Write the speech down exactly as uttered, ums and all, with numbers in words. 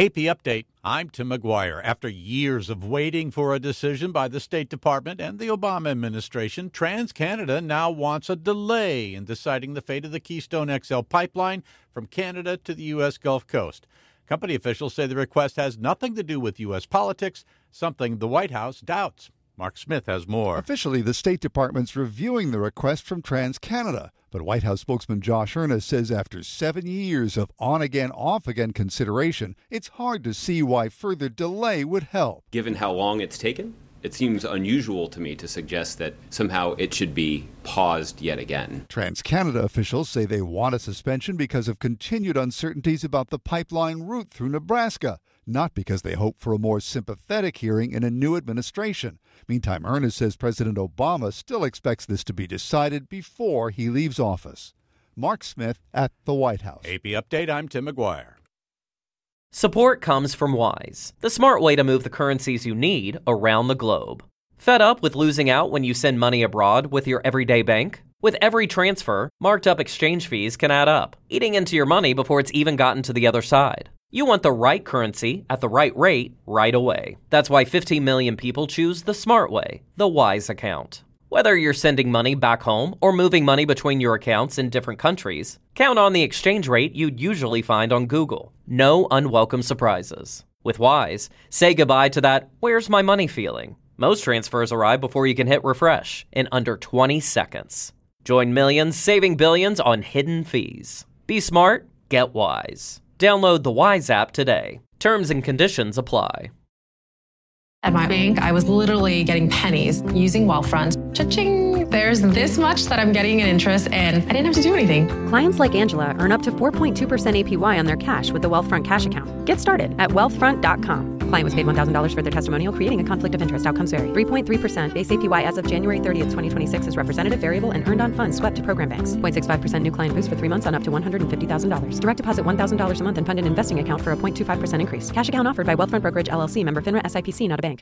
A P Update, I'm Tim McGuire. After years of waiting for a decision by the State Department and the Obama administration, TransCanada now wants a delay in deciding the fate of the Keystone X L pipeline from Canada to the U S. Gulf Coast. Company officials say the request has nothing to do with U S politics, something the White House doubts. Mark Smith has more. Officially, the State Department's reviewing the request from TransCanada. But White House spokesman Josh Earnest says after seven years of on-again, off-again consideration, it's hard to see why further delay would help. Given how long it's taken, it seems unusual to me to suggest that somehow it should be paused yet again. TransCanada officials say they want a suspension because of continued uncertainties about the pipeline route through Nebraska, not because they hope for a more sympathetic hearing in a new administration. Meantime, Earnest says President Obama still expects this to be decided before he leaves office. Mark Smith at the White House. A P Update, I'm Tim McGuire. Support comes from Wise, the smart way to move the currencies you need around the globe. Fed up with losing out when you send money abroad with your everyday bank? With every transfer, marked up exchange fees can add up, eating into your money before it's even gotten to the other side. You want the right currency at the right rate right away. That's why fifteen million people choose the smart way, the Wise account. Whether you're sending money back home or moving money between your accounts in different countries, count on the exchange rate you'd usually find on Google. No unwelcome surprises. With Wise, say goodbye to that "where's my money" feeling. Most transfers arrive before you can hit refresh in under twenty seconds. Join millions saving billions on hidden fees. Be smart, get Wise. Download the Wise app today. Terms and conditions apply. At my bank, I was literally getting pennies using Wealthfront. Cha-ching! There's this much that I'm getting in interest, and I didn't have to do anything. Clients like Angela earn up to four point two percent A P Y on their cash with the Wealthfront Cash Account. Get started at wealthfront dot com. Client was paid one thousand dollars for their testimonial, creating a conflict of interest. Outcomes vary. three point three percent base A P Y as of January thirtieth, twenty twenty-six is representative, variable, and earned on funds swept to program banks. zero point six five percent new client boost for three months on up to one hundred fifty thousand dollars. Direct deposit one thousand dollars a month and fund an investing account for a zero point two five percent increase. Cash account offered by Wealthfront Brokerage, L L C, member FINRA S I P C, not a bank.